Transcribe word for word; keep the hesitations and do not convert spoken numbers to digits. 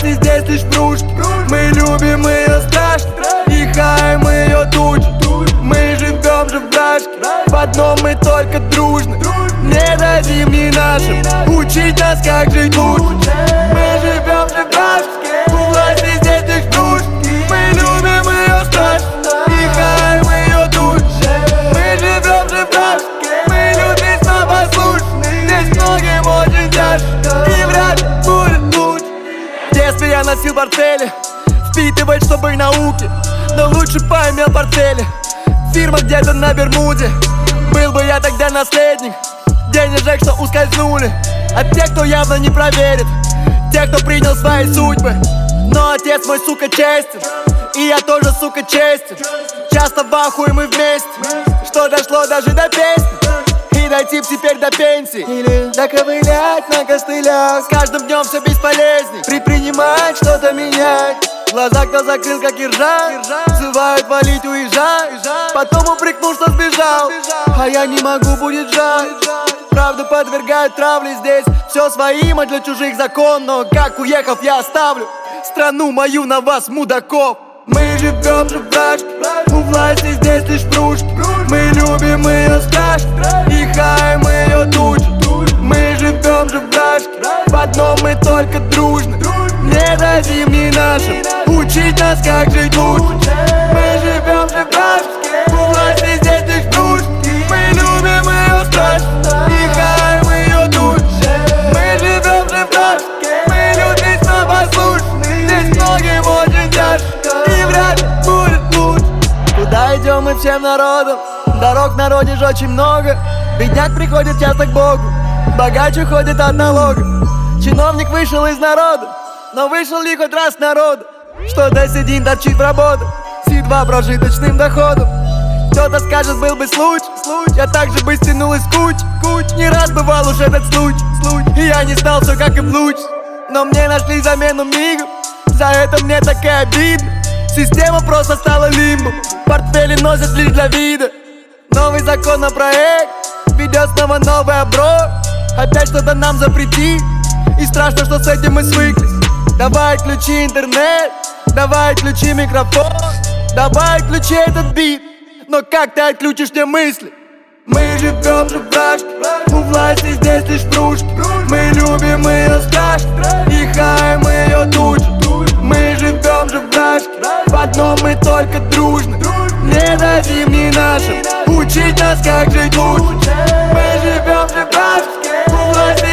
власти здесь лишь врушки. Мы любим ее страшно и хаем ее тучи. Мы живем же в рашке, в одном мы только дружны. Не дадим ни нашим учить нас, как жить лучше. Мы живем же в рашке, у власти здесь лишь врушки. Мы любим ее страшно и хаем ее тучи. Мы живем же в рашке, мы люди слабослушны. Здесь многим очень тяжко и вряд ли будет лучше. В детстве я носил портфели, впитывать, чтобы науки, но лучше поймел портфели. Фирма где-то на Бермуде. Был бы я тогда наследник денежек, что ускользнули от тех, кто явно не проверит, тех, кто принял свои судьбы. Но отец мой, сука, честен, и я тоже, сука, честен. Часто в ахуе мы вместе, что дошло даже до песни. И дойти теперь до пенсии, или доковылять на костылях. С каждым днем все бесполезней предпринимать, что-то менять. Глаза кто закрыл, как и ржа, взывают валить, уезжай. Потом упрекнул, что сбежал, а я не могу, будет жаль. Правду подвергают травле здесь, все своим, а для чужих закон. Но как уехав, я оставлю страну мою на вас, мудаков. Мы живем же в рашке, у власти здесь лишь врушки. Мы любим ее страшно и хаем ее тучи. Мы живем же в рашке, в одном мы только дружны. Не дадим ни нашим учить нас, как жить лучше. Мы живем же в рашке, у власти здесь лишь врушки. Мы любим ее страшно и хаем ее тучи. Мы живем же в рашке, мы люди слабослушны. Здесь многим очень тяжко и вряд ли будет лучше. Куда идем мы всем народом? Дорог в народе же очень много. Бедняк приходит часто к Богу, богач уходит от налога. Чиновник вышел из народа, но вышел ли хоть раз народу? Что-то сидит, торчит в работу, с едва прожиточным доходом. Кто-то скажет, был бы случай, я так же бы стянул из куч, куч. Не раз бывал уж этот случай, случай. И я не стал все как им лучше. Но мне нашли замену мигом, за это мне так и обидно. Система просто стала лимбом, портфели носят лишь для вида. Новый законопроект ведет снова новый оброк. Опять что-то нам запретит, и страшно, что с этим мы свыклись. Давай ключи интернет, давай ключи микрофон, давай ключи этот бит, но как ты отключишь мне мысли? Мы живем же в рашке, у власти здесь лишь врушки. Мы любим ее страшно и хаем ее тучи. Мы живем же в рашке, в одном мы только дружны. Не дадим ни нашим учить нас, как жить лучше. Мы живем же в рашке, у власти